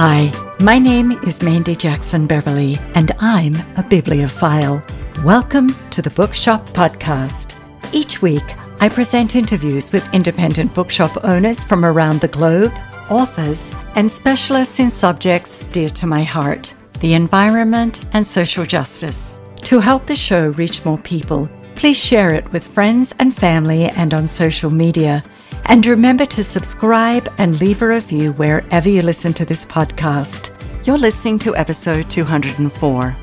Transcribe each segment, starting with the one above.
Hi, my name is Mandy Jackson Beverly, and I'm a bibliophile. Welcome to the Bookshop Podcast. Each week, I present interviews with independent bookshop owners from around the globe, authors, and specialists in subjects dear to my heart, the environment and social justice. To help the show reach more people, please share it with friends and family and on social media. And remember to subscribe and leave a review wherever you listen to this podcast. You're listening to episode 204.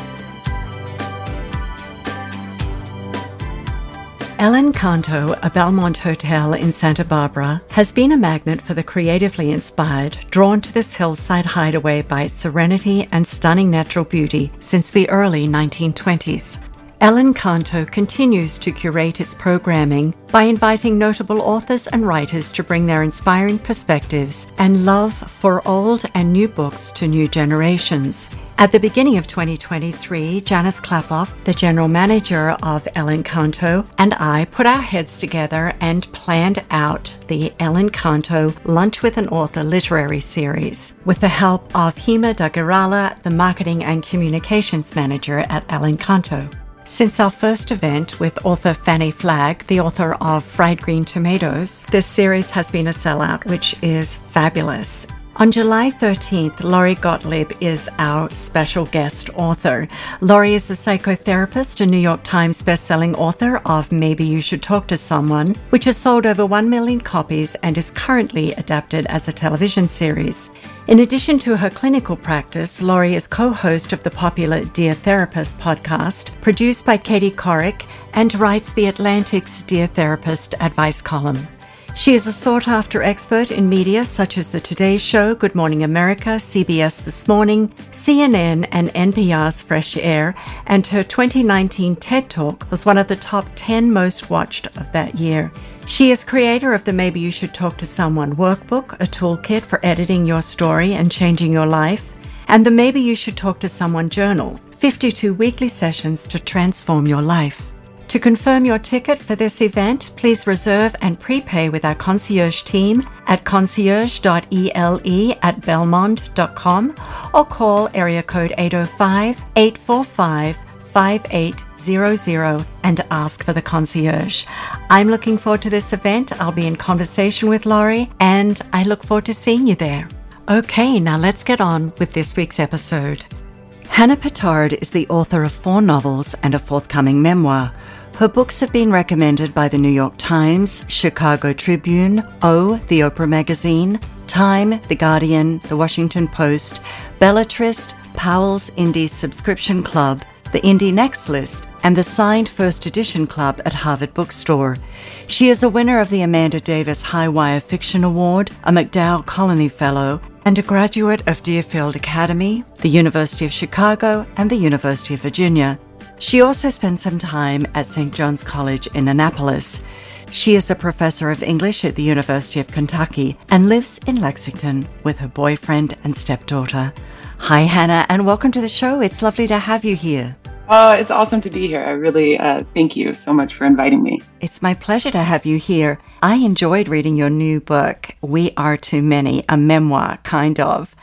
El Encanto, a Belmont hotel in Santa Barbara, has been a magnet for the creatively inspired, drawn to this hillside hideaway by its serenity and stunning natural beauty since the early 1920s. El Encanto continues to curate its programming by inviting notable authors and writers to bring their inspiring perspectives and love for old and new books to new generations. At the beginning of 2023, Janice Klapoff, the general manager of El Encanto, and I put our heads together and planned out the El Encanto Lunch with an Author literary series with the help of Hima Dagarala, the marketing and communications manager at El Encanto. Since our first event with author Fanny Flagg, the author of Fried Green Tomatoes, this series has been a sellout, which is fabulous. On July 13th, Lori Gottlieb is our special guest author. Lori is a psychotherapist, a New York Times bestselling author of Maybe You Should Talk to Someone, which has sold over 1 million copies and is currently adapted as a television series. In addition to her clinical practice, Lori is co-host of the popular Dear Therapist podcast, produced by Katie Couric, and writes the Atlantic's Dear Therapist advice column. She is a sought-after expert in media such as The Today Show, Good Morning America, CBS This Morning, CNN, and NPR's Fresh Air, and her 2019 TED Talk was one of the top 10 most watched of that year. She is creator of the Maybe You Should Talk to Someone workbook, a toolkit for editing your story and changing your life, and the Maybe You Should Talk to Someone journal, 52 weekly sessions to transform your life. To confirm your ticket for this event, please reserve and prepay with our concierge team at concierge.ele@belmond.com or call area code 805-845-5800 and ask for the concierge. I'm looking forward to this event. I'll be in conversation with Lori, and I look forward to seeing you there. Okay, now let's get on with this week's episode. Hannah Pittard is the author of 4 novels and a forthcoming memoir. Her books have been recommended by the New York Times, Chicago Tribune, O, the Oprah Magazine, Time, The Guardian, The Washington Post, Bellatrist, Powell's Indie Subscription Club, the Indie Next List, and the Signed First Edition Club at Harvard Bookstore. She is a winner of the Amanda Davis Highwire Fiction Award, a MacDowell Colony Fellow, and a graduate of Deerfield Academy, the University of Chicago, and the University of Virginia. She also spent some time at St. John's College in Annapolis. She is a professor of English at the University of Kentucky and lives in Lexington with her boyfriend and stepdaughter. Hi, Hannah, and welcome to the show. It's lovely to have you here. It's awesome to be here. I really thank you so much for inviting me. It's my pleasure to have you here. I enjoyed reading your new book, We Are Too Many, a memoir, kind of.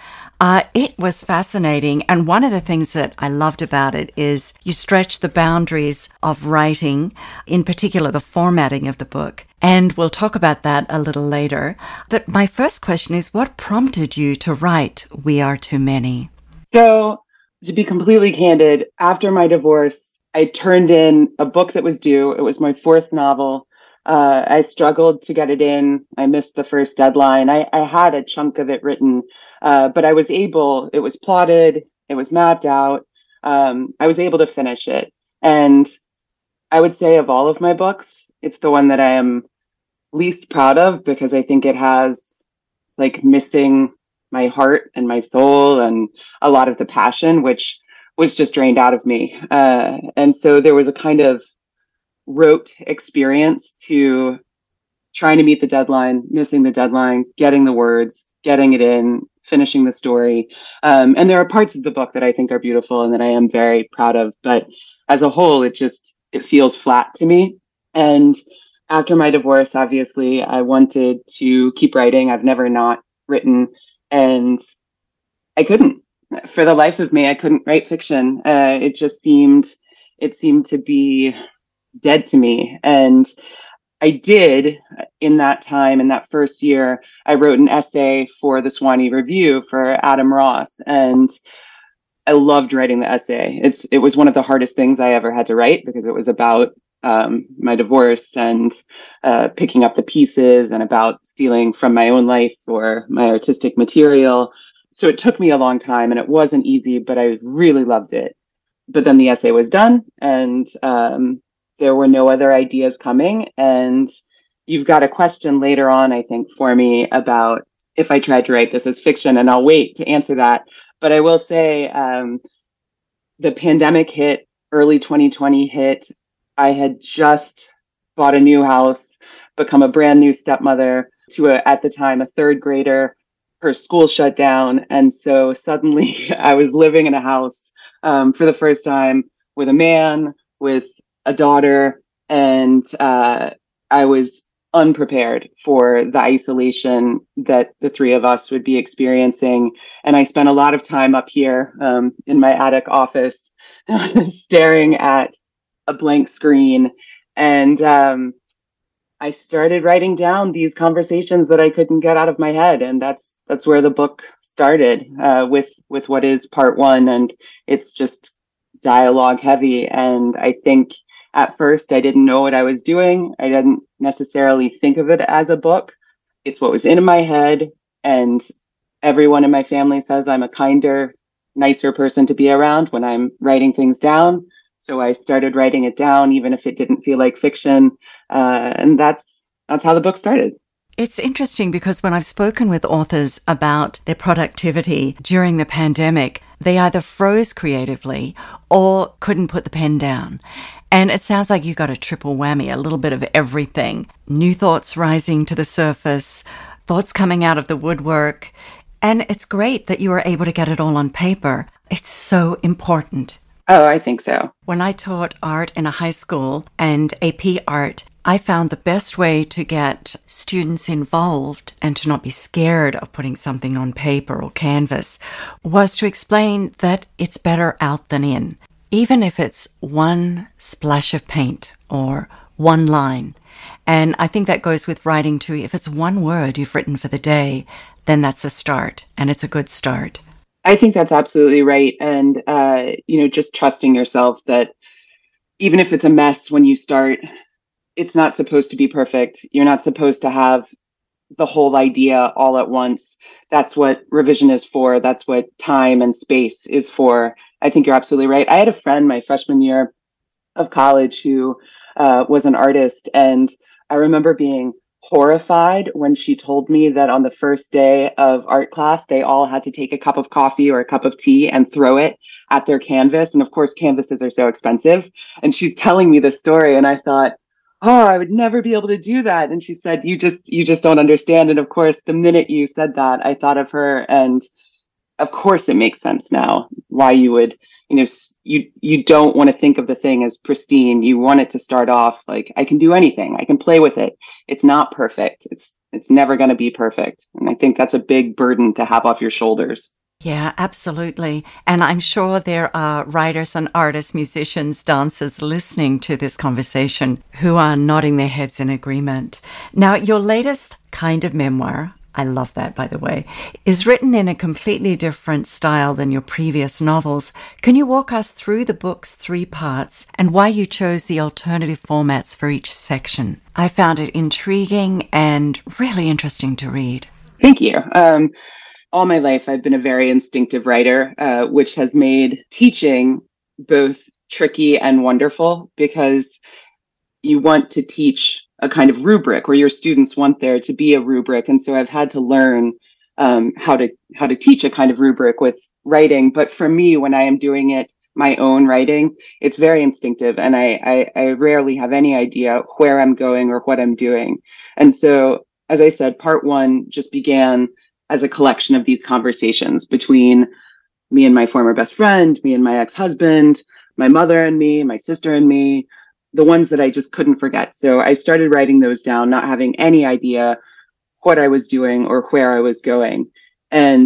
It was fascinating, and one of the things that I loved about it is you stretch the boundaries of writing, in particular the formatting of the book, and we'll talk about that a little later. But my first question is, what prompted you to write We Are Too Many? So, to be completely candid, after my divorce, I turned in a book that was due. It was my 4th novel. I struggled to get it in. I missed the first deadline. I had a chunk of it written, but I was able, it was plotted, it was mapped out. I was able to finish it. And I would say of all of my books, it's the one that I am least proud of because I think it has like missing my heart and my soul and a lot of the passion, which was just drained out of me. And so there was a kind of rote experience to trying to meet the deadline, missing the deadline, getting the words, getting it in, finishing the story. And there are parts of the book that I think are beautiful and that I am very proud of. But as a whole, it feels flat to me. And after my divorce, obviously, I wanted to keep writing. I've never not written. And I couldn't. For the life of me, I couldn't write fiction. It seemed to be dead to me. And I did in that time, in that first year, I wrote an essay for the Swanee Review for Adam Ross. And I loved writing the essay. It was one of the hardest things I ever had to write because it was about my divorce and picking up the pieces and about stealing from my own life or my artistic material. So it took me a long time and it wasn't easy, but I really loved it. But then the essay was done and there were no other ideas coming. And you've got a question later on, I think, for me about if I tried to write this as fiction, and I'll wait to answer that. But I will say the pandemic hit, early 2020 hit. I had just bought a new house, become a brand new stepmother to at the time, a third grader. Her school shut down. And so suddenly I was living in a house for the first time with a man, with a daughter, and I was unprepared for the isolation that the three of us would be experiencing. And I spent a lot of time up here in my attic office staring at a blank screen. And I started writing down these conversations that I couldn't get out of my head. And that's where the book started with what is part one. And it's just dialogue heavy. And I think at first I didn't know what I was doing. I didn't necessarily think of it as a book. It's what was in my head. And everyone in my family says I'm a kinder, nicer person to be around when I'm writing things down. So I started writing it down, even if it didn't feel like fiction. And that's how the book started. It's interesting because when I've spoken with authors about their productivity during the pandemic, they either froze creatively or couldn't put the pen down. And it sounds like you got a triple whammy, a little bit of everything. New thoughts rising to the surface, thoughts coming out of the woodwork. And it's great that you were able to get it all on paper. It's so important. Oh, I think so. When I taught art in a high school and AP art, I found the best way to get students involved and to not be scared of putting something on paper or canvas was to explain that it's better out than in. Even if it's one splash of paint or one line. And I think that goes with writing too. If it's one word you've written for the day, then that's a start, and it's a good start. I think that's absolutely right. And, just trusting yourself that even if it's a mess when you start, it's not supposed to be perfect. You're not supposed to have the whole idea all at once. That's what revision is for. That's what time and space is for. I think you're absolutely right. I had a friend my freshman year of college who was an artist, and I remember being horrified when she told me that on the first day of art class, they all had to take a cup of coffee or a cup of tea and throw it at their canvas. And of course, canvases are so expensive. And she's telling me this story, and I thought, oh, I would never be able to do that. And she said, you just don't understand. And of course, the minute you said that, I thought of her. And of course, it makes sense now why you would, you don't want to think of the thing as pristine. You want it to start off like, I can do anything. I can play with it. It's not perfect. It's never going to be perfect. And I think that's a big burden to have off your shoulders. Yeah, absolutely. And I'm sure there are writers and artists, musicians, dancers listening to this conversation who are nodding their heads in agreement. Now, your latest kind of memoir, I love that, by the way, is written in a completely different style than your previous novels. Can you walk us through the book's 3 parts and why you chose the alternative formats for each section? I found it intriguing and really interesting to read. Thank you. All my life, I've been a very instinctive writer, which has made teaching both tricky and wonderful because you want to teach a kind of rubric, or your students want there to be a rubric. And so I've had to learn how to teach a kind of rubric with writing. But for me, when I am doing it, my own writing, it's very instinctive. And I rarely have any idea where I'm going or what I'm doing. And so, as I said, part 1 just began as a collection of these conversations between me and my former best friend, me and my ex-husband, my mother and me, my sister and me, the ones that I just couldn't forget. So I started writing those down, not having any idea what I was doing or where I was going. And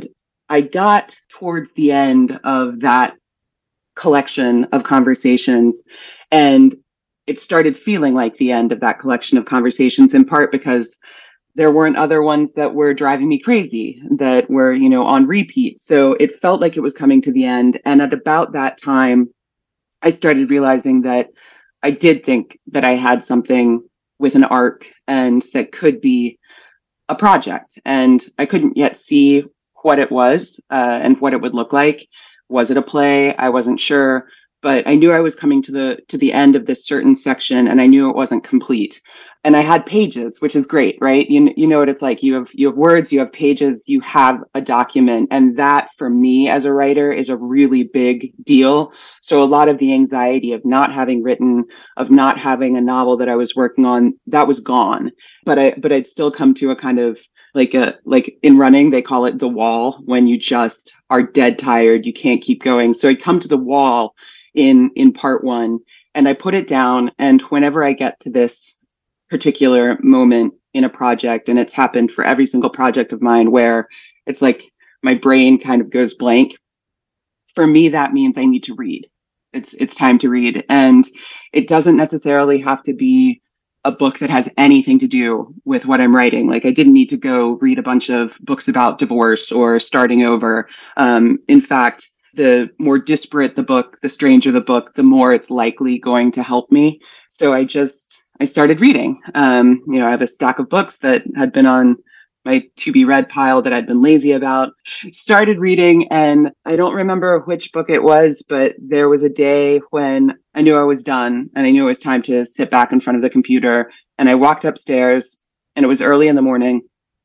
I got towards the end of that collection of conversations, and it started feeling like the end of that collection of conversations, in part because there weren't other ones that were driving me crazy that were, on repeat. So it felt like it was coming to the end. And at about that time, I started realizing that I did think that I had something with an arc and that could be a project. And I couldn't yet see what it was and what it would look like. Was it a play? I wasn't sure, but I knew I was coming to the end of this certain section, and I knew it wasn't complete. And I had pages, which is great, right? You know what it's like. You have words, you have pages, you have a document, and that for me as a writer is a really big deal. So a lot of the anxiety of not having written, of not having a novel that I was working on, that was gone. But I'd still come to a kind of like in running, they call it the wall, when you just are dead tired, you can't keep going. So I'd come to the wall in part one, and I put it down. And whenever I get to this particular moment in a project, and it's happened for every single project of mine where it's like my brain kind of goes blank, for me that means I need to read. It's time to read. And it doesn't necessarily have to be a book that has anything to do with what I'm writing. Like, I didn't need to go read a bunch of books about divorce or starting over. In fact, the more disparate the book, the stranger the book, the more it's likely going to help me. So I started reading. I have a stack of books that had been on my to be read pile that I'd been lazy about. Started reading, and I don't remember which book it was, but there was a day when I knew I was done and I knew it was time to sit back in front of the computer. And I walked upstairs, and it was early in the morning.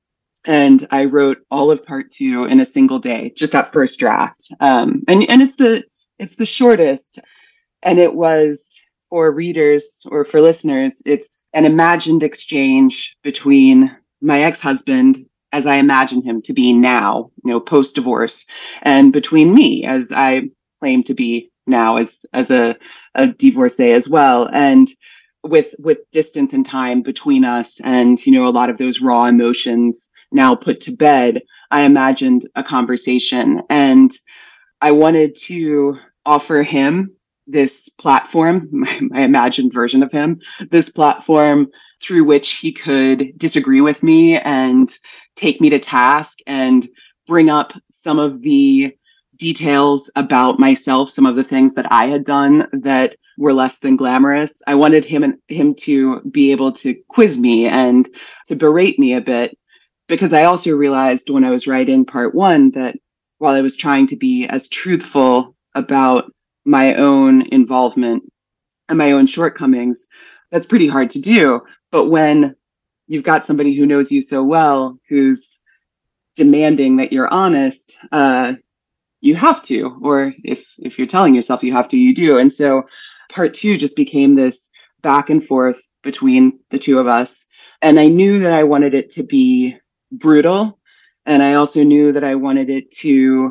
And I wrote all of part two in a single day, just that first draft. And it's the shortest. And it was, for readers or for listeners, it's an imagined exchange between my ex-husband as I imagine him to be now, post-divorce, and between me as I claim to be now as a divorcee as well. And with distance and time between us and, a lot of those raw emotions now put to bed, I imagined a conversation, and I wanted to offer him this platform, my imagined version of him, this platform through which he could disagree with me and take me to task and bring up some of the details about myself, some of the things that I had done that were less than glamorous. I wanted him to be able to quiz me and to berate me a bit, because I also realized when I was writing part one that while I was trying to be as truthful about my own involvement and my own shortcomings, that's pretty hard to do. But when you've got somebody who knows you so well, who's demanding that you're honest, you have to, or if you're telling yourself you have to, you do. And so part two just became this back and forth between the two of us. And I knew that I wanted it to be brutal. And I also knew that I wanted it to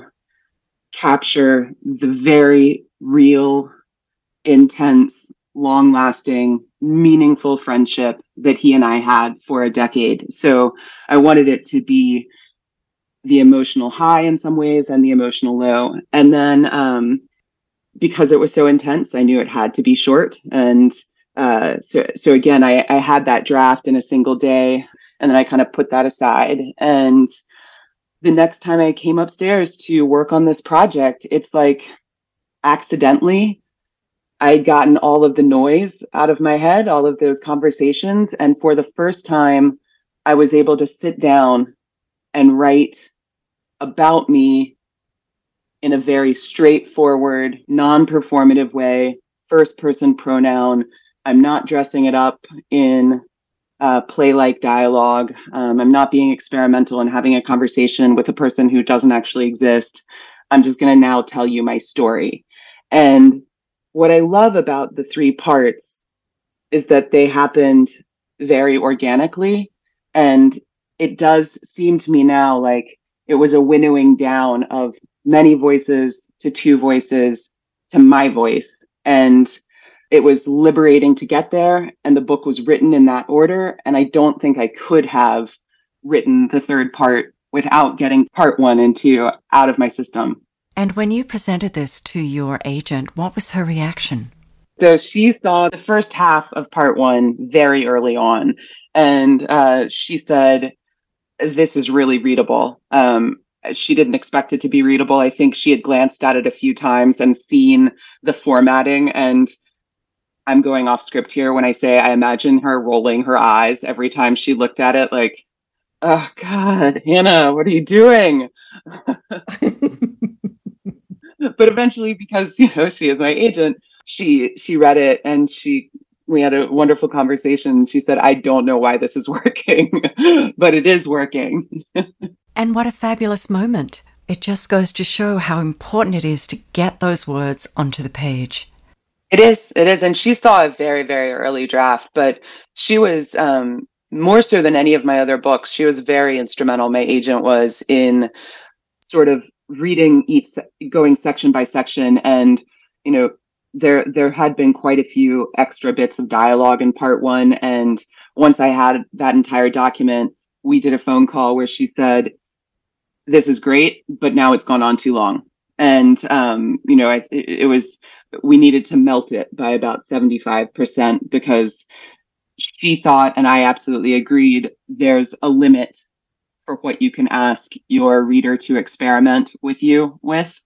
capture the very real, intense, long-lasting, meaningful friendship that he and I had for a decade. So I wanted it to be the emotional high in some ways and the emotional low. And then because it was so intense, I knew it had to be short. And so again, I had that draft in a single day, and then I kind of put that aside. And the next time I came upstairs to work on this project, it's like accidentally I'd gotten all of the noise out of my head, all of those conversations. And for the first time, I was able to sit down and write about me in a very straightforward, non-performative way, first person pronoun. I'm not dressing it up in play-like dialogue. I'm not being experimental and having a conversation with a person who doesn't actually exist. I'm just going to now tell you my story. And what I love about the three parts is that they happened very organically. And it does seem to me now like it was a winnowing down of many voices to two voices to my voice. And it was liberating to get there. And the book was written in that order. And I don't think I could have written the third part without getting part one and two out of my system. And when you presented this to your agent, what was her reaction? So she saw the first half of part one very early on, and she said, "This is really readable." She didn't expect it to be readable. I think she had glanced at it a few times and seen the formatting. And I'm going off script here when I say I imagine her rolling her eyes every time she looked at it, like, "Oh God, Hannah, what are you doing?" But eventually, because she is my agent, she read it and we had a wonderful conversation. She said, "I don't know why this is working, but it is working." And what a fabulous moment. It just goes to show how important it is to get those words onto the page. It is. And she saw a very, very early draft, but she was more so than any of my other books. She was very instrumental. My agent was in sort of reading going section by section. And, there had been quite a few extra bits of dialogue in part one. And once I had that entire document, we did a phone call where she said, "This is great, but now it's gone on too long." And, we needed to melt it by about 75% because she thought, and I absolutely agreed, there's a limit for what you can ask your reader to experiment with you with.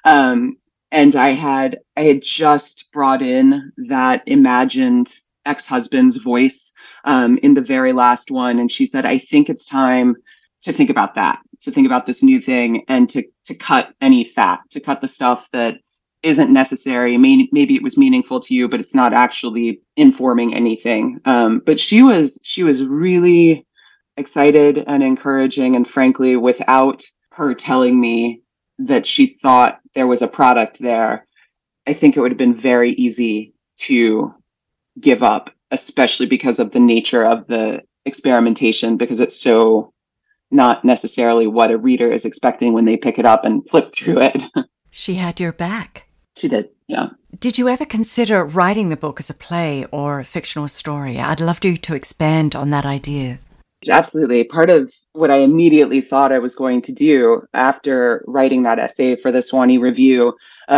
And I had just brought in that imagined ex-husband's voice in the very last one. And she said, "I think it's time to think about that, to think about this new thing and to cut any fat, to cut the stuff that isn't necessary. Maybe it was meaningful to you, but it's not actually informing anything." But she was really excited and encouraging. And frankly, without her telling me that she thought there was a product there, I think it would have been very easy to give up, especially because of the nature of the experimentation, because it's so not necessarily what a reader is expecting when they pick it up and flip through it. She had your back. She did, yeah. Did you ever consider writing the book as a play or a fictional story? I'd love you to expand on that idea. Absolutely. Part of what I immediately thought I was going to do after writing that essay for the Swanee Review,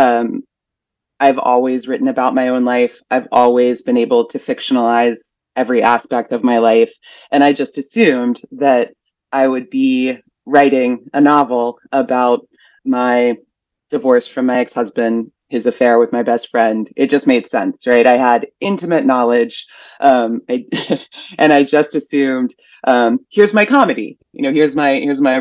I've always written about my own life. I've always been able to fictionalize every aspect of my life. And I just assumed that I would be writing a novel about my divorce from my ex-husband, his affair with my best friend. It just made sense, right? I had intimate knowledge. And I just assumed, here's my comedy. Here's my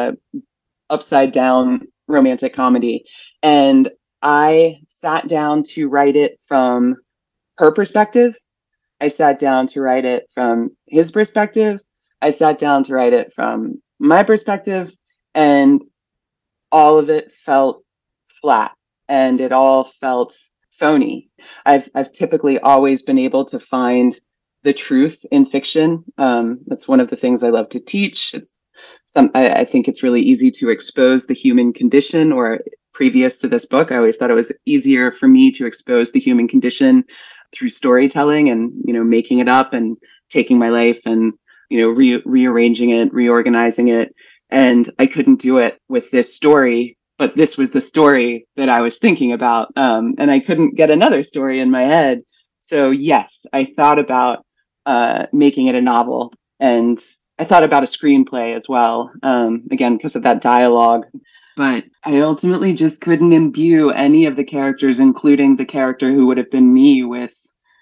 upside down romantic comedy. And I sat down to write it from her perspective. I sat down to write it from his perspective. I sat down to write it from my perspective, and all of it felt flat and it all felt phony. I've typically always been able to find the truth in fiction. That's one of the things I love to teach. I think it's really easy to expose the human condition, or previous to this book, I always thought it was easier for me to expose the human condition through storytelling and, making it up and taking my life and, rearranging it, reorganizing it. And I couldn't do it with this story, but this was the story that I was thinking about. And I couldn't get another story in my head. So yes, I thought about making it a novel, and I thought about a screenplay as well, again, because of that dialogue. But I ultimately just couldn't imbue any of the characters, including the character who would have been me, with,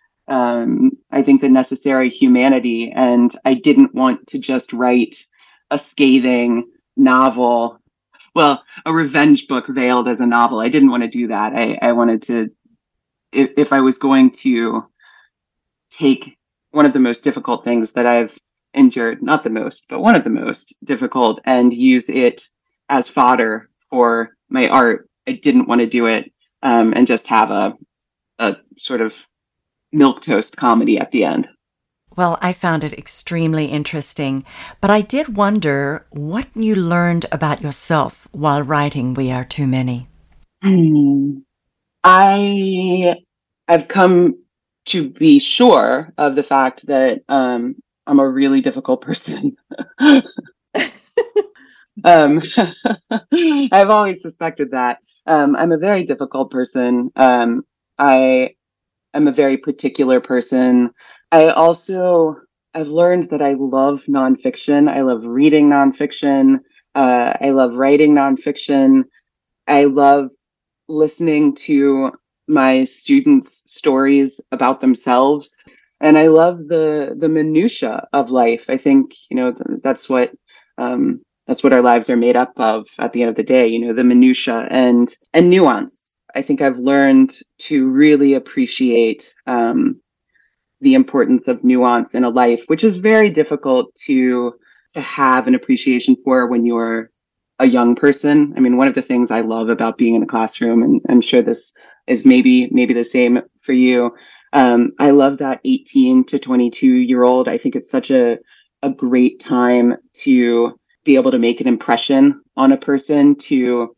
I think, the necessary humanity. And I didn't want to just write a scathing novel, well, a revenge book veiled as a novel. I didn't want to do that. I wanted to, if I was going to take one of the most difficult things that I've endured, not the most, but one of the most difficult, and use it as fodder for my art, I didn't want to do it and just have a sort of milquetoast comedy at the end. Well, I found it extremely interesting, but I did wonder what you learned about yourself while writing We Are Too Many. I've come to be sure of the fact that I'm a really difficult person. Um, I've always suspected that. I'm a very difficult person. I am a very particular person. I also, I've learned that I love nonfiction. I love reading nonfiction. I love writing nonfiction. I love listening to my students' stories about themselves. And I love the minutia of life. I think, that's what our lives are made up of at the end of the day, the minutia and nuance. I think I've learned to really appreciate the importance of nuance in a life, which is very difficult to have an appreciation for when you're a young person. I mean, one of the things I love about being in a classroom, and I'm sure this is maybe the same for you. I love that 18 to 22-year old. I think it's such a great time to be able to make an impression on a person, to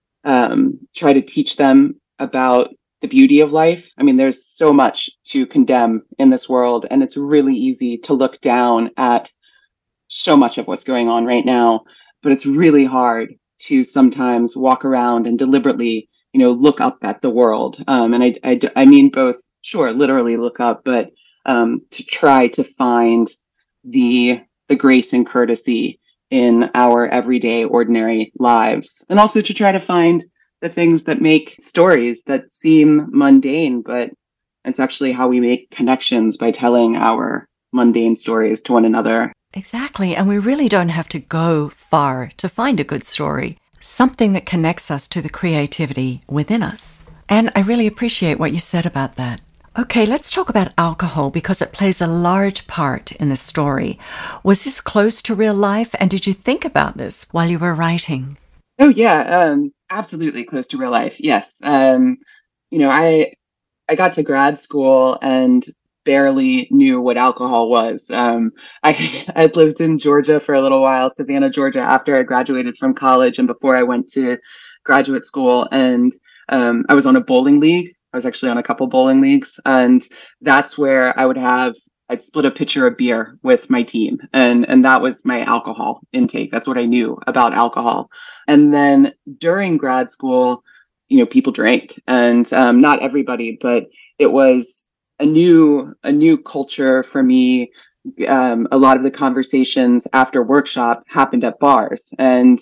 try to teach them about the beauty of life. I mean, there's so much to condemn in this world, and it's really easy to look down at so much of what's going on right now. But it's really hard to sometimes walk around and deliberately, look up at the world. And I mean both, sure, literally look up, but to try to find the grace and courtesy in our everyday, ordinary lives, and also to try to find the things that make stories that seem mundane, but it's actually how we make connections by telling our mundane stories to one another. Exactly. And we really don't have to go far to find a good story, something that connects us to the creativity within us. And I really appreciate what you said about that. Okay, let's talk about alcohol because it plays a large part in the story. Was this close to real life, and did you think about this while you were writing? Oh yeah, absolutely close to real life. Yes. You know, I got to grad school and barely knew what alcohol was. I'd lived in Georgia for a little while, Savannah, Georgia, after I graduated from college and before I went to graduate school. And I was on a bowling league. I was actually on a couple bowling leagues, and that's where I'd split a pitcher of beer with my team, and that was my alcohol intake. That's what I knew about alcohol. And then during grad school, people drank, and not everybody, but it was a new culture for me. A lot of the conversations after workshop happened at bars, and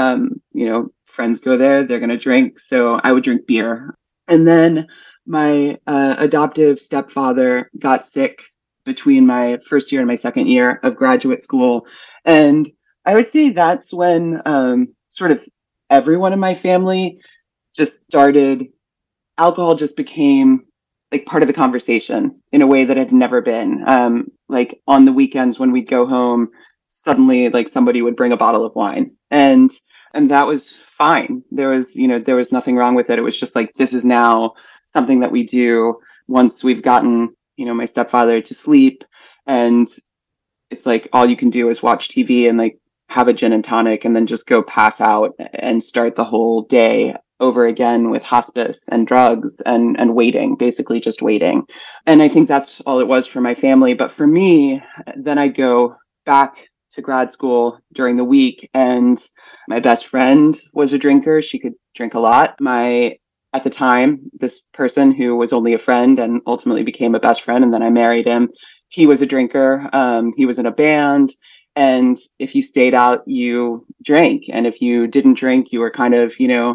friends go there, they're going to drink, so I would drink beer. And then my adoptive stepfather got sick between my first year and my second year of graduate school, and I would say that's when sort of everyone in my family just started, alcohol just became like part of the conversation in a way that had never been. Like on the weekends when we'd go home, suddenly like somebody would bring a bottle of wine, and that was fine. There was nothing wrong with it. It was just like, this is now something that we do once we've gotten, my stepfather to sleep, and it's like all you can do is watch TV and like have a gin and tonic and then just go pass out and start the whole day over again with hospice and drugs and waiting, basically just waiting. And I think that's all it was for my family. But for me, then I'd go back to grad school during the week, and my best friend was a drinker. She could drink a lot. At the time, this person who was only a friend and ultimately became a best friend, and then I married him, he was a drinker. He was in a band. And if you stayed out, you drank. And if you didn't drink, you were kind of,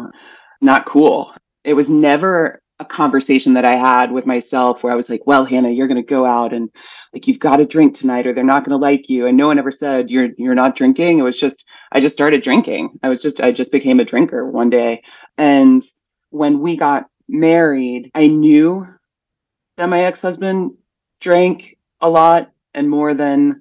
not cool. It was never a conversation that I had with myself where I was like, well, Hannah, you're going to go out and like, you've got to drink tonight or they're not going to like you. And no one ever said you're not drinking. It was just, I just started drinking. I just became a drinker one day. And when we got married, I knew that my ex-husband drank a lot and more than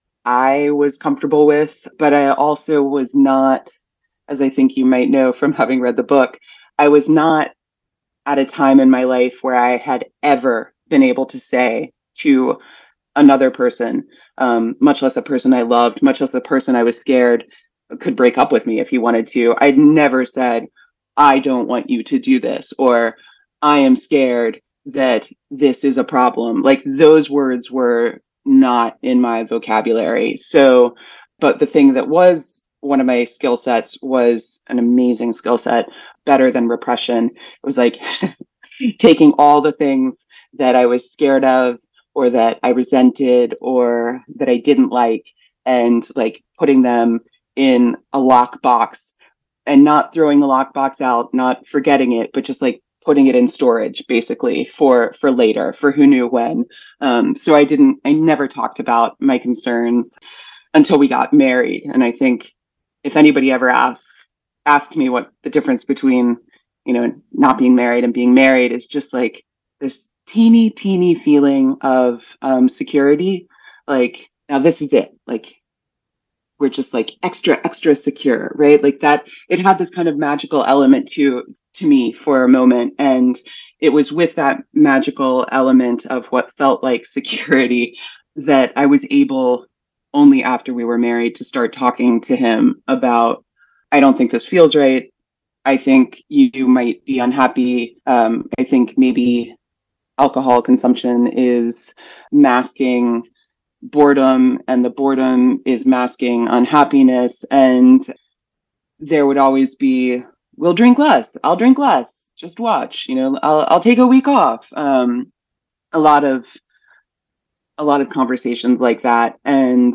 I was comfortable with, but I also was not, as I think you might know from having read the book, I was not at a time in my life where I had ever been able to say to another person, much less a person I loved, much less a person I was scared could break up with me if he wanted to. I'd never said, I don't want you to do this, or I am scared that this is a problem. Like those words were not in my vocabulary. So, but the thing that was one of my skill sets was an amazing skill set, better than repression. It was like taking all the things that I was scared of or that I resented or that I didn't like and like putting them in a lockbox and not throwing the lockbox out, not forgetting it, but just like putting it in storage basically for later, for who knew when. So I never talked about my concerns until we got married. And I think if anybody ever asked me what the difference between, not being married and being married is, just like this teeny feeling of security. Like, now this is it. Like, we're just like extra secure, right? Like that, it had this kind of magical element to me for a moment. And it was with that magical element of what felt like security that I was able, only after we were married, to start talking to him about, I don't think this feels right. I think you might be unhappy. I think maybe alcohol consumption is masking boredom, and the boredom is masking unhappiness. And there would always be, we'll drink less, I'll drink less, just watch, I'll take a week off. A lot of conversations like that. And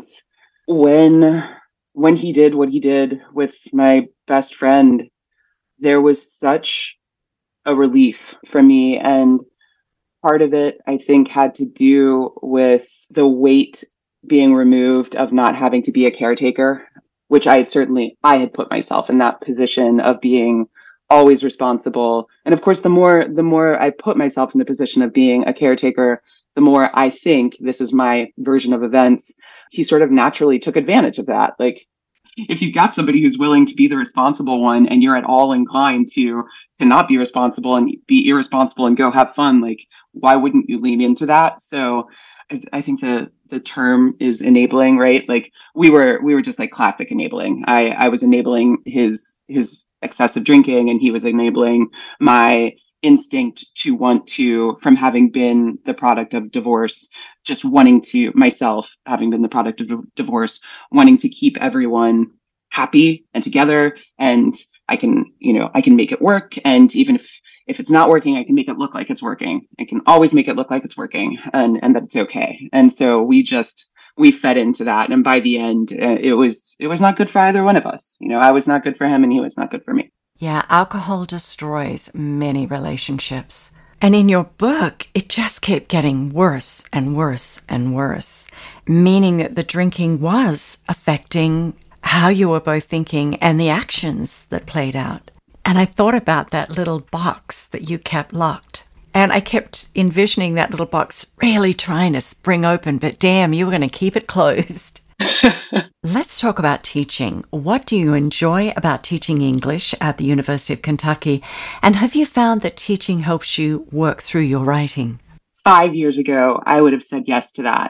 when he did what he did with my best friend, there was such a relief for me. And part of it, I think, had to do with the weight being removed of not having to be a caretaker, which I had put myself in that position of being always responsible. And of course, the more I put myself in the position of being a caretaker, the more I think, this is my version of events, he sort of naturally took advantage of that. Like, if you've got somebody who's willing to be the responsible one and you're at all inclined to not be responsible and be irresponsible and go have fun, like, why wouldn't you lean into that? So I think the term is enabling, right? Like, we were just like classic enabling. I was enabling his excessive drinking, and he was enabling my instinct to want to, from having been the product of divorce, just wanting to, myself having been the product of divorce, wanting to keep everyone happy and together. And I can make it work. And even if it's not working, I can make it look like it's working. I can always make it look like it's working, and that it's okay. And so we fed into that. And by the end, it was not good for either one of us. I was not good for him and he was not good for me. Yeah, alcohol destroys many relationships. And in your book, it just kept getting worse and worse and worse, meaning that the drinking was affecting how you were both thinking and the actions that played out. And I thought about that little box that you kept locked. And I kept envisioning that little box really trying to spring open, but damn, you were going to keep it closed. Let's talk about teaching. What do you enjoy about teaching English at the University of Kentucky? And have you found that teaching helps you work through your writing? 5 years ago, I would have said yes to that.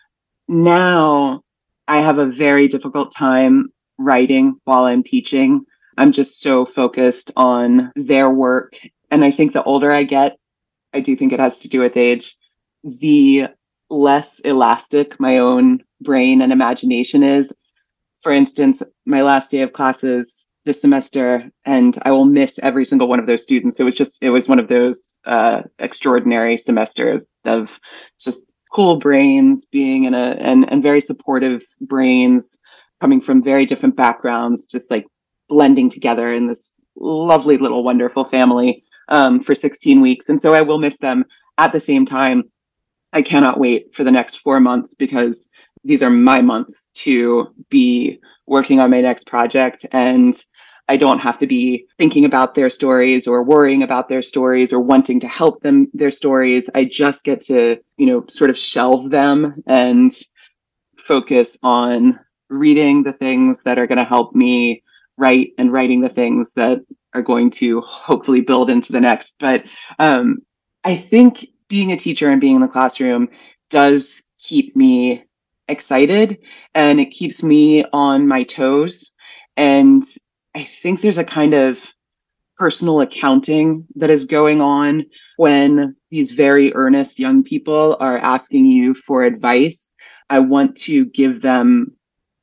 Now, I have a very difficult time writing while I'm teaching. I'm just so focused on their work. And I think the older I get, I do think it has to do with age, the less elastic my own brain and imagination is. For instance, my last day of classes this semester, and I will miss every single one of those students. It was one of those extraordinary semesters of just cool brains being and very supportive brains coming from very different backgrounds, just like blending together in this lovely little wonderful family for 16 weeks. And so I will miss them. At the same time, I cannot wait for the next 4 months, because these are my months to be working on my next project. And I don't have to be thinking about their stories or worrying about their stories or wanting to help them, their stories. I just get to, sort of shelve them and focus on reading the things that are going to help me write and writing the things that are going to hopefully build into the next. But I think being a teacher and being in the classroom does keep me excited, and it keeps me on my toes. And I think there's a kind of personal accounting that is going on when these very earnest young people are asking you for advice. I want to give them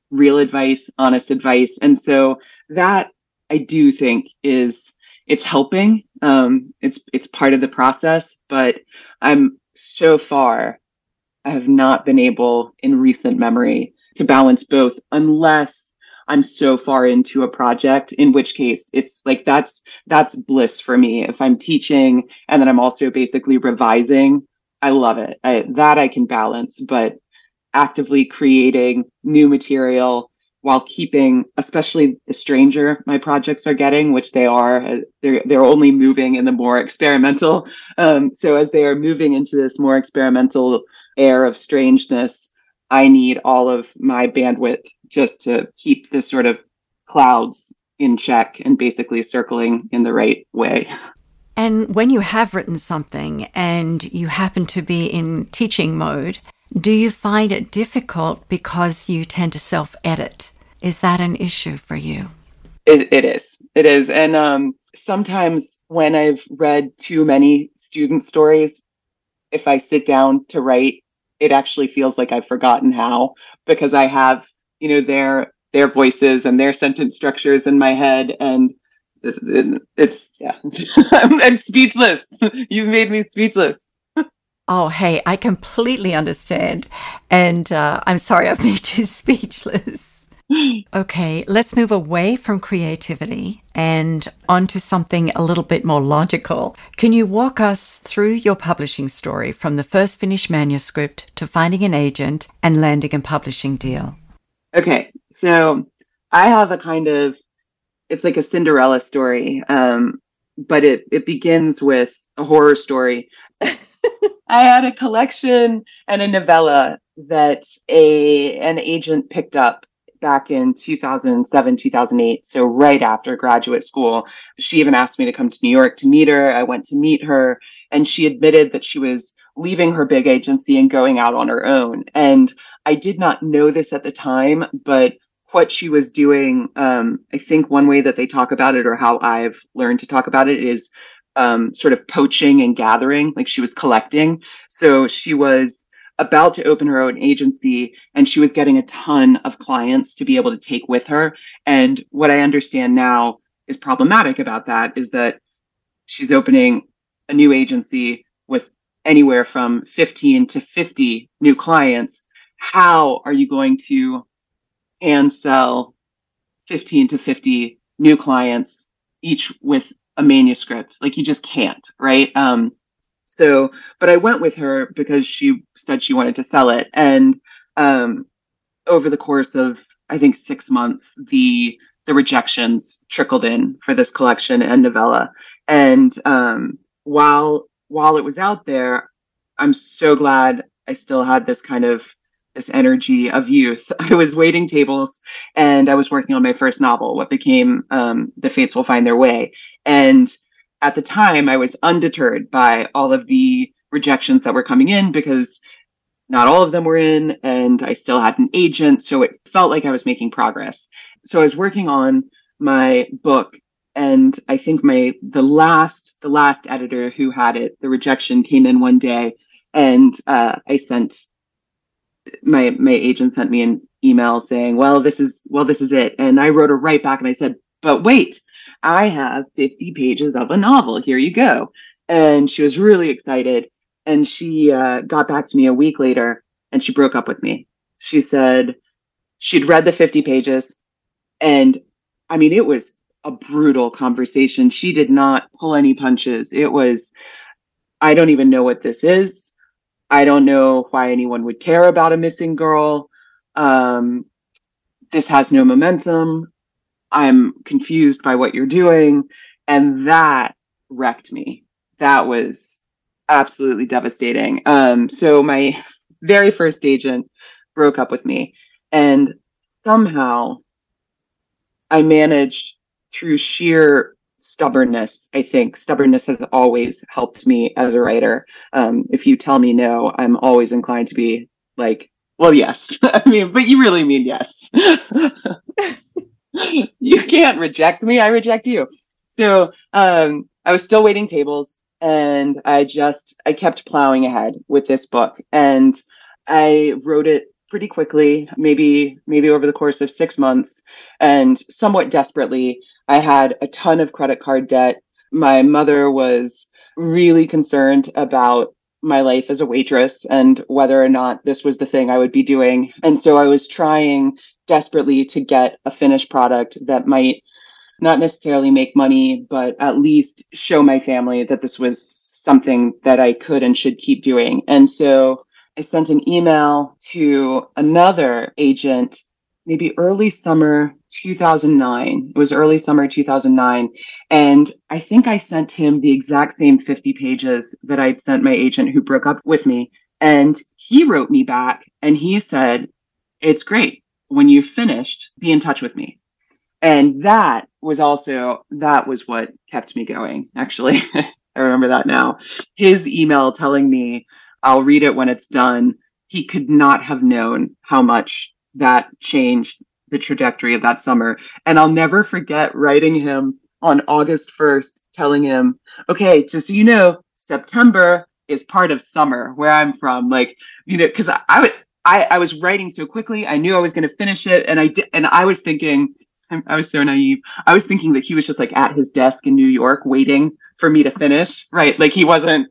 real advice, honest advice. And so that I do think it's helping. It's part of the process, but I'm so far I have not been able in recent memory to balance both unless I'm so far into a project, in which case it's like that's bliss for me. If I'm teaching and then I'm also basically revising, I love it. I can balance, but actively creating new material while keeping, especially the stranger my projects are getting, which they are, they're only moving in the more experimental. So as they are moving into this more experimental air of strangeness, I need all of my bandwidth just to keep this sort of clouds in check and basically circling in the right way. And when you have written something and you happen to be in teaching mode, do you find it difficult because you tend to self-edit? Is that an issue for you? It is. It is. And sometimes when I've read too many student stories, if I sit down to write, it actually feels like I've forgotten how, because I have, their voices and their sentence structures in my head, and it's yeah. I'm speechless. You've made me speechless. Oh, hey, I completely understand. And I'm sorry I've made you speechless. Okay, let's move away from creativity and onto something a little bit more logical. Can you walk us through your publishing story from the first finished manuscript to finding an agent and landing a publishing deal? Okay, so I have it's like a Cinderella story, but it begins with a horror story. I had a collection and a novella that an agent picked up back in 2007, 2008. So right after graduate school, she even asked me to come to New York to meet her. I went to meet her, and she admitted that she was leaving her big agency and going out on her own. And I did not know this at the time, but what she was doing, I think one way that they talk about it, or how I've learned to talk about it, is sort of poaching and gathering. Like, she was collecting. So she was about to open her own agency, and she was getting a ton of clients to be able to take with her. And what I understand now is problematic about that is that she's opening a new agency with anywhere from 15 to 50 new clients. How are you going to hand sell 15 to 50 new clients, each with a manuscript? Like, you just can't, right? But I went with her because she said she wanted to sell it. And over the course of, I think, 6 months, the rejections trickled in for this collection and novella. And while it was out there, I'm so glad I still had this energy of youth. I was waiting tables, and I was working on my first novel, what became The Fates Will Find Their Way. And at the time, I was undeterred by all of the rejections that were coming in, because not all of them were in, and I still had an agent. So it felt like I was making progress. So I was working on my book, and I think the last editor who had it, the rejection came in one day, and my agent sent me an email saying, well, this is it. And I wrote her right back, and I said, but wait, I have 50 pages of a novel. Here you go. And she was really excited. And she got back to me a week later, and she broke up with me. She said she'd read the 50 pages. And I mean, it was a brutal conversation. She did not pull any punches. It was, I don't even know what this is. I don't know why anyone would care about a missing girl. This has no momentum. I'm confused by what you're doing. And that wrecked me. That was absolutely devastating. So my very first agent broke up with me, and somehow I managed, through sheer stubbornness. I think stubbornness has always helped me as a writer. If you tell me no, I'm always inclined to be like, well, yes. I mean, but you really mean yes. You can't reject me. I reject you. So I was still waiting tables, and I kept plowing ahead with this book, and I wrote it pretty quickly, maybe over the course of 6 months, and somewhat desperately. I had a ton of credit card debt. My mother was really concerned about my life as a waitress and whether or not this was the thing I would be doing. And so I was trying desperately to get a finished product that might not necessarily make money, but at least show my family that this was something that I could and should keep doing. And so I sent an email to another agent, maybe early summer 2009. It was early summer 2009. And I think I sent him the exact same 50 pages that I'd sent my agent who broke up with me. And he wrote me back and he said, "It's great. When you've finished, be in touch with me." And that was what kept me going, actually. I remember that now. His email telling me I'll read it when it's done. He could not have known how much that changed the trajectory of that summer. And I'll never forget writing him on August 1st, telling him, "Okay, just so you know, September is part of summer where I'm from." Like, because I was writing so quickly. I knew I was going to finish it. And I was thinking, I was so naive. I was thinking that he was just like at his desk in New York waiting for me to finish, right? Like he wasn't,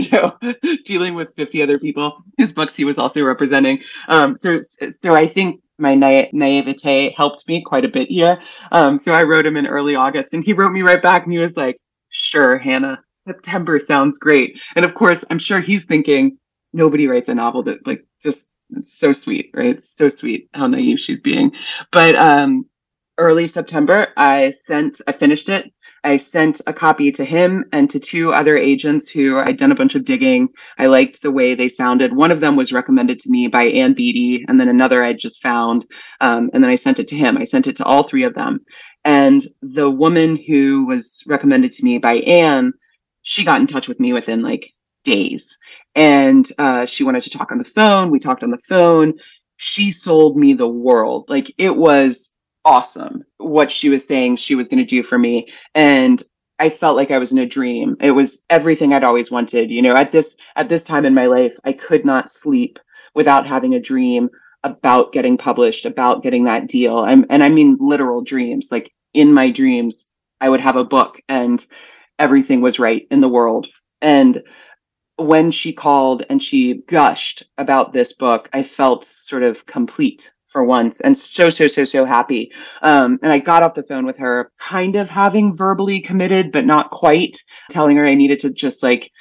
dealing with 50 other people whose books he was also representing. So I think my naivete helped me quite a bit here. So I wrote him in early August and he wrote me right back and he was like, "Sure, Hannah, September sounds great." And of course, I'm sure he's thinking, nobody writes a novel that it's so sweet, right? It's so sweet how naive she's being. But, early September, I finished it. I sent a copy to him and to two other agents who I'd done a bunch of digging. I liked the way they sounded. One of them was recommended to me by Ann Beattie, and then another I'd just found. And then I sent it to him. I sent it to all three of them. And the woman who was recommended to me by Ann, she got in touch with me within like days. And she wanted to talk on the phone. We talked on the phone. She sold me the world. Like, it was awesome what she was saying she was going to do for me. And I felt like I was in a dream. It was everything I'd always wanted. At this time in my life, I could not sleep without having a dream about getting published, about getting that deal. And I mean literal dreams. Like, in my dreams, I would have a book and everything was right in the world. And when she called and she gushed about this book, I felt sort of complete for once and so happy. And I got off the phone with her, kind of having verbally committed, but not quite, telling her I needed to just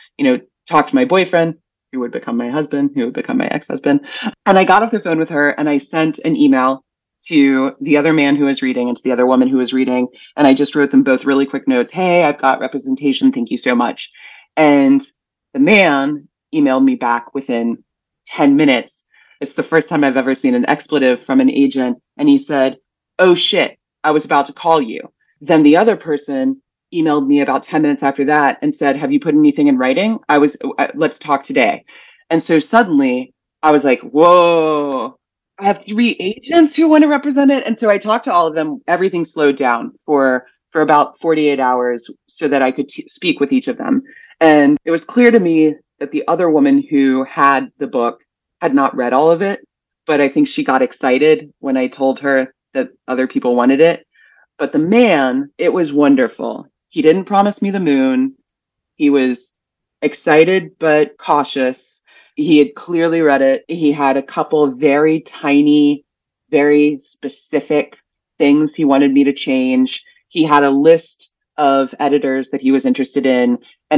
talk to my boyfriend, who would become my husband, who would become my ex-husband. And I got off the phone with her and I sent an email to the other man who was reading and to the other woman who was reading. And I just wrote them both really quick notes. "Hey, I've got representation. Thank you so much." And the man emailed me back within 10 minutes. It's the first time I've ever seen an expletive from an agent. And he said, "Oh shit, I was about to call you." Then the other person emailed me about 10 minutes after that and said, "Have you put anything in writing? Let's talk today." And so suddenly I was like, whoa, I have three agents who want to represent it. And so I talked to all of them. Everything slowed down for about 48 hours so that I could speak with each of them. And it was clear to me that the other woman who had the book had not read all of it, but I think she got excited when I told her that other people wanted it. But the man, it was wonderful. He didn't promise me the moon. He was excited but cautious. He had clearly read it. He had a couple of very tiny, very specific things he wanted me to change. He had a list of editors that he was interested in, and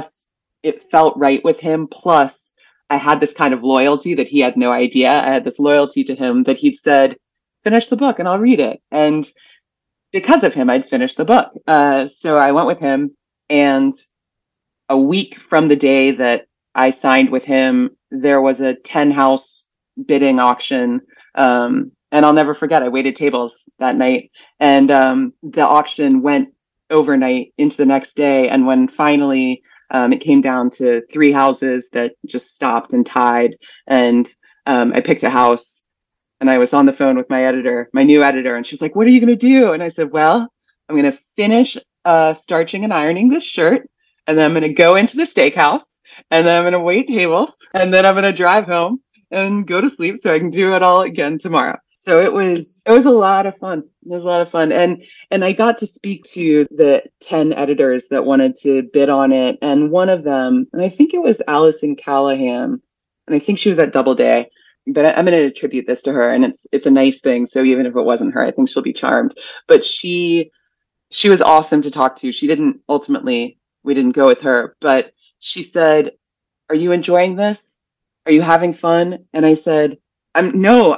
it felt right with him. Plus, I had this kind of loyalty that he had no idea. I had this loyalty to him that he'd said, "Finish the book and I'll read it." And because of him, I'd finished the book. So I went with him, and a week from the day that I signed with him, there was a 10-house bidding auction. And I'll never forget, I waited tables that night, and the auction went overnight into the next day. And when finally it came down to three houses that just stopped and tied, and I picked a house, and I was on the phone with my editor, my new editor, and she was like, "What are you going to do?" And I said, "Well, I'm going to finish starching and ironing this shirt, and then I'm going to go into the steakhouse, and then I'm going to wait tables, and then I'm going to drive home, and go to sleep so I can do it all again tomorrow. So it was a lot of fun. It was a lot of fun. And I got to speak to the 10 editors that wanted to bid on it. And one of them, and I think it was Alison Callahan, and I think she was at Doubleday, but I'm going to attribute this to her, and it's a nice thing. So even if it wasn't her, I think she'll be charmed. But she was awesome to talk to. We didn't go with her, but she said, "Are you enjoying this? Are you having fun?" And I said, I'm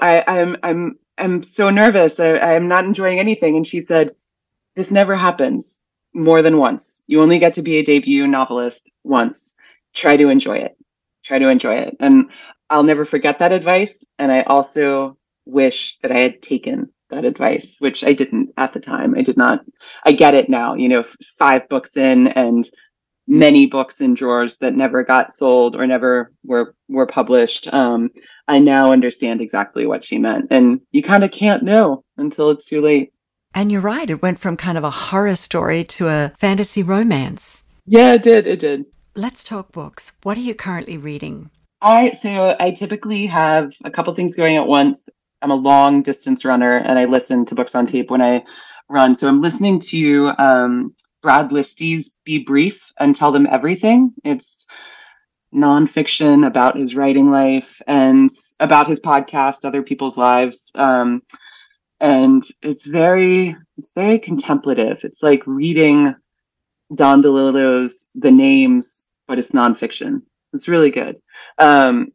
so nervous. I'm not enjoying anything." And she said, "This never happens more than once. You only get to be a debut novelist once. Try to enjoy it. Try to enjoy it." And I'll never forget that advice. And I also wish that I had taken that advice, which I didn't at the time. I did not. I get it now, 5 books in and many books in drawers that never got sold or never were published. I now understand exactly what she meant. And you kind of can't know until it's too late. And you're right. It went from kind of a horror story to a fantasy romance. Yeah, it did. It did. Let's talk books. What are you currently reading? So I typically have a couple things going at once. I'm a long distance runner and I listen to books on tape when I run. So I'm listening to Brad Listy's Be Brief and Tell Them Everything. It's nonfiction about his writing life and about his podcast, Other People's Lives. And it's very contemplative. It's like reading Don DeLillo's The Names, but it's nonfiction. It's really good. And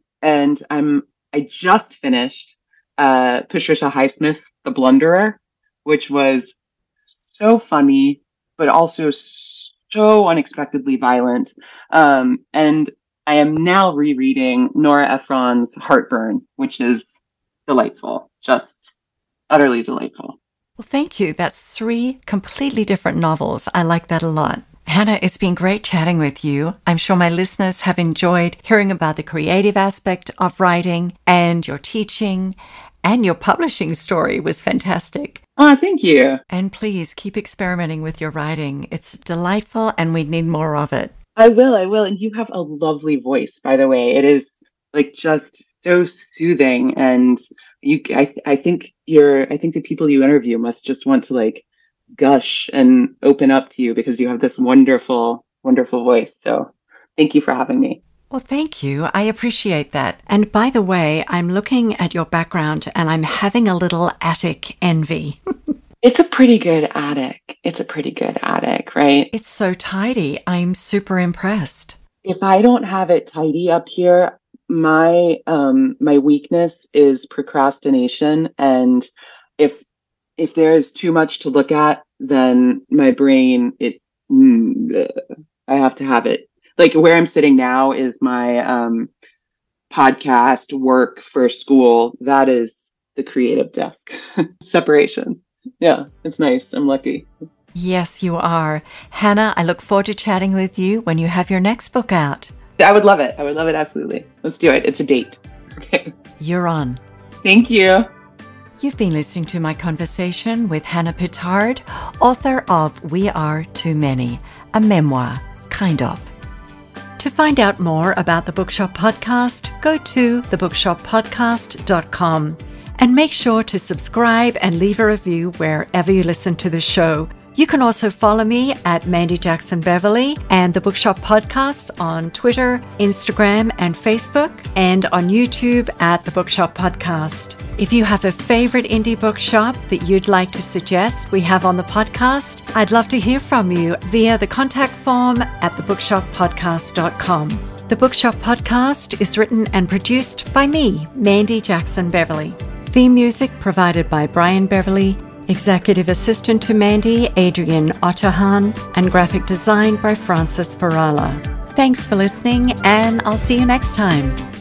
I just finished Patricia Highsmith, The Blunderer, which was so funny, but also so unexpectedly violent. And I am now rereading Nora Ephron's Heartburn, which is delightful, just utterly delightful. Well, thank you. That's 3 completely different novels. I like that a lot. Hannah, it's been great chatting with you. I'm sure my listeners have enjoyed hearing about the creative aspect of writing and your teaching, and your publishing story was fantastic. Oh, thank you. And please keep experimenting with your writing. It's delightful and we need more of it. I will. And you have a lovely voice, by the way. It is like just so soothing. And I think the people you interview must just want to like gush and open up to you because you have this wonderful, wonderful voice. So thank you for having me. Well, thank you. I appreciate that. And by the way, I'm looking at your background and I'm having a little attic envy. It's a pretty good attic. Right? It's so tidy. I'm super impressed. If I don't have it tidy up here, my weakness is procrastination. And if there's too much to look at, then my brain, I have to have it. Like where I'm sitting now is my podcast work for school. That is the creative desk. Separation. Yeah, it's nice. I'm lucky. Yes, you are. Hannah, I look forward to chatting with you when you have your next book out. I would love it. Absolutely. Let's do it. It's a date. Okay. You're on. Thank you. You've been listening to my conversation with Hannah Pittard, author of We Are Too Many, a memoir, kind of. To find out more about the Bookshop Podcast, go to thebookshoppodcast.com and make sure to subscribe and leave a review wherever you listen to the show. You can also follow me at Mandy Jackson Beverly and the Bookshop Podcast on Twitter, Instagram, and Facebook, and on YouTube at the Bookshop Podcast. If you have a favorite indie bookshop that you'd like to suggest we have on the podcast, I'd love to hear from you via the contact form at thebookshoppodcast.com. The Bookshop Podcast is written and produced by me, Mandy Jackson Beverly. Theme music provided by Brian Beverly. Executive Assistant to Mandy, Adrian Otterhan, and graphic design by Francis Farala. Thanks for listening, and I'll see you next time.